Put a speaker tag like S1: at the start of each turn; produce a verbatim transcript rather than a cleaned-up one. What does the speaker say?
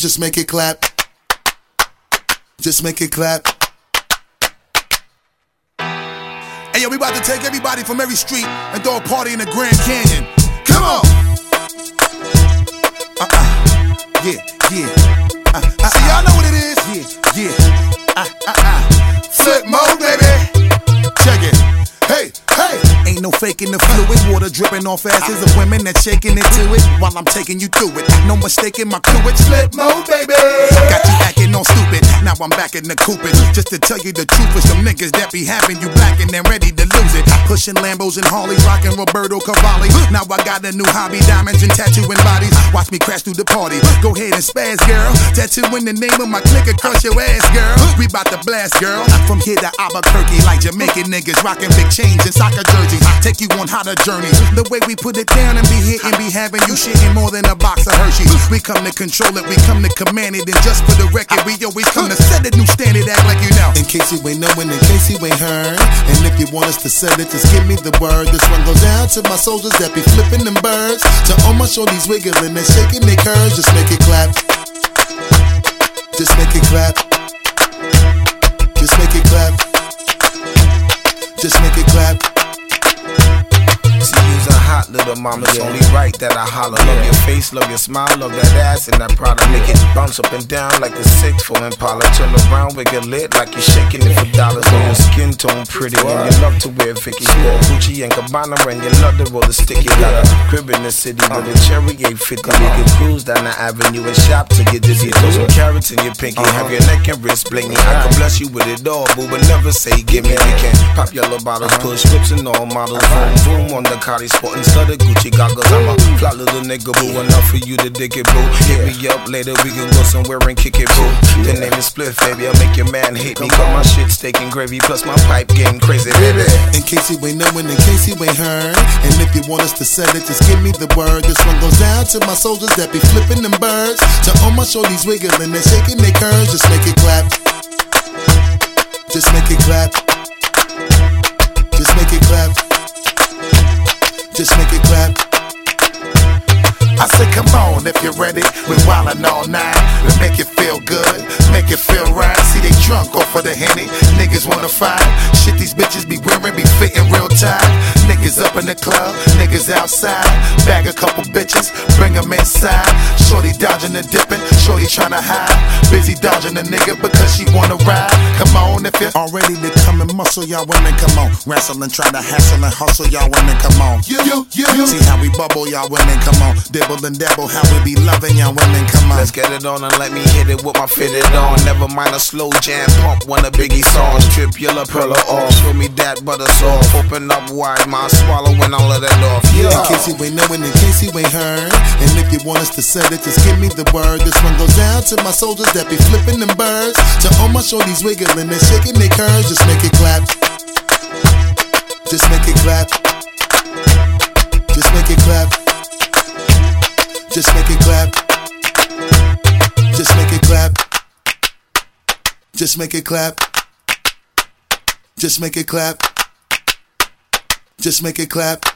S1: Just make it clap. Just make it clap. Hey yo, we about to take everybody from every street and throw a party in the Grand Canyon. Come on. Uh-uh. Yeah, yeah. Uh, uh, See, y'all know what it is. Yeah, yeah. Uh, uh, uh. Flip mode, baby. Check it. Hey, hey. Ain't no faking the fluid. Water dripping off asses of women that's shaking into it while I'm taking you through it. No mistaking my crew, it's flip mode, baby. Got you acting all stupid. Now I'm back in the coopin'. Just to tell you the truth, is some niggas that be having you black and then ready to lose it. Pushing Lambos and Harleys, rocking Roberto Cavalli. Now I got a new hobby, diamonds and tattooing bodies. Watch me crash through the party. Go ahead and spaz, girl. Tattoo in the name of my clique across your ass, girl. We bout to blast, girl. From here to Albuquerque, like Jamaican niggas rocking big chains and soccer jerseys. Take you on hotter journeys. The way we put it down and be hitting, be having you shitting more than a box of Hershey's. We come to control it, we come to command it. And just for the record, we always come to set a new standard, act like you know. In case you ain't knowing, in case you ain't heard. And if you want us to set it, just give me the word. This one goes out to my soldiers that be flipping them birds. To all my shorties wiggling and shaking their curves. Just make it clap. Just make it clap. Just make it clap. Just make it clap.
S2: See, you's a hot little mama, it's only right that I holler. Love your face, love your smile, love that ass and that Prada. Make it bounce up and down like the six for Impala. Turn around, wiggle lit like you're shaking it for dollars. And your skin tone pretty and you love to wear Vicky. Gucci and Cabana and you love to roll the sticky. Got a crib in the city with a cherry eight fifty. You can cruise down the avenue and shop till you're dizzy. Throw some carrots in your pinky, have your neck and wrist blingy. I can bless you with it all, boo, but never say gimme. We can pop yellow bottles, push whips and all models. Boom, boom on the Cardi sportin' studded Gucci goggles. I'm a flat little nigga, boo, enough for you to dig it, boo. Hit me up later, we can go somewhere and kick it, boo. The name is Spliff, baby, I'll make your man hate me. Got my shit steak and gravy, plus my pipe game crazy, baby.
S1: In case you ain't knowing, in case you ain't heard. And if you want us to set it, just give me the word. This one goes out to my soldiers that be flipping them birds. To all my shorties wiggling and shaking their curves. Just make it clap. Just make it clap. Just make it clap. Just make it clap. I said, come on, if you're ready, we wildin' all night. We make it feel good, make it feel right. See, they drunk off of the Henny, niggas wanna fight. Shit, these bitches be wearing, be fitting real tight. Niggas up in the club, niggas outside. Bag a couple bitches, bring them inside. Shorty dodging and dipping, shorty tryna hide. Busy dodging a nigga because she wanna ride. Come on, if you're all ready to come and muscle, y'all women, come on. Wrestle and try to hassle and hustle, y'all women, come on. You, you, you, you. See how we bubble, y'all women, come on. Dibble and dabble, how we be loving y'all women, come on.
S2: Let's get it on and let me hit it with my fitted on. Never mind a slow jam, pump one of Biggie songs. Trip yellow pearl off, show me that butter soft. Open up wide, my swallowing all of that off. Yeah.
S1: In case you ain't knowing, in case you ain't heard. And if you want us to set it, just give me the word. This one goes out to my soldiers that be flipping them birds. To all my shorties wiggling and shaking their curves. Just make it clap. Just make it clap. Just make it clap. Just make it clap. Just make it clap. Just make it clap. Just make it clap. Just make it clap.